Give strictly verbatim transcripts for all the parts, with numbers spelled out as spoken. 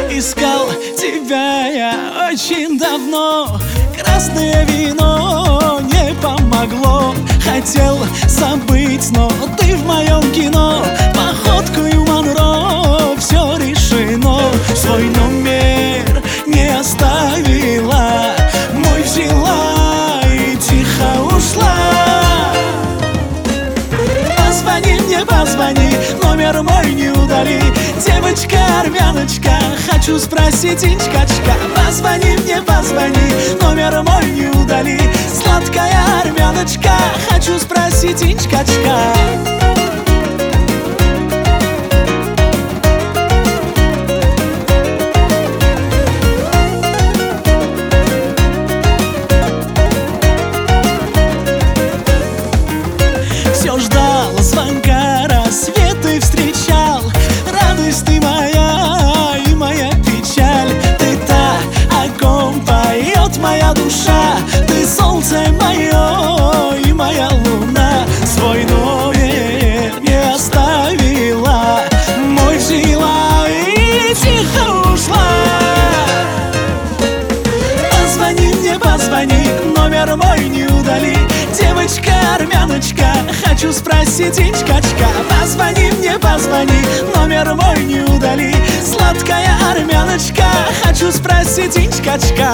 Искал тебя я очень давно. Красное вино не помогло. Хотел забыть, но ты в моем кино. Походкою Монро все решено. Свой номер не оставила, мой взяла и тихо ушла. Позвони мне, позвони, номер мой не удали. Девочка-армяночка, хочу спросить инчкачка. Позвони мне, позвони, номер мой не удали. Сладкая армяночка, хочу спросить инчкачка. Все ждал звонка, рассветы встречал. Радость ты моя и моя печаль. Ты та, о ком поет моя душа. Ты солнце мое и моя луна. Свой номер не оставила, мой взяла и тихо ушла. Позвони мне, позвони, номер мой не удали. Девочка-армяночка, хочу спросить инчкачка. Позвони мне, позвони, номер мой не удали. Сладкая армяночка, хочу спросить инчкачка.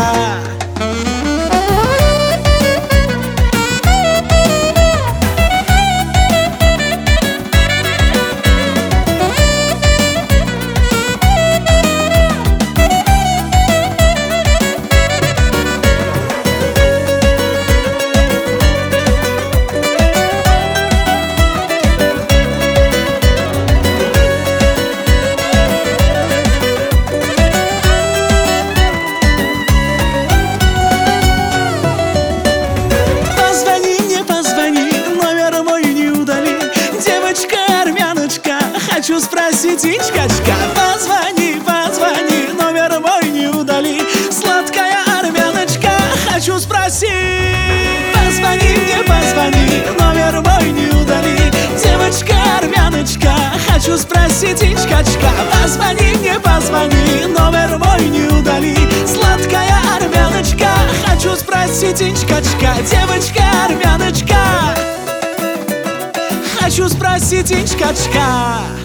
Хочу спросить инчкачка. Позвони, позвони, номер мой не удали. Сладкая армяночка, хочу спросить. Позвони мне, позвони, номер мой не удали. Девочка-армяночка, хочу спросить инчкачка. Позвони мне, позвони, номер мой не удали. Сладкая армяночка, хочу спросить инчкачка. Девочка-армяночка, хочу спросить инчкачка.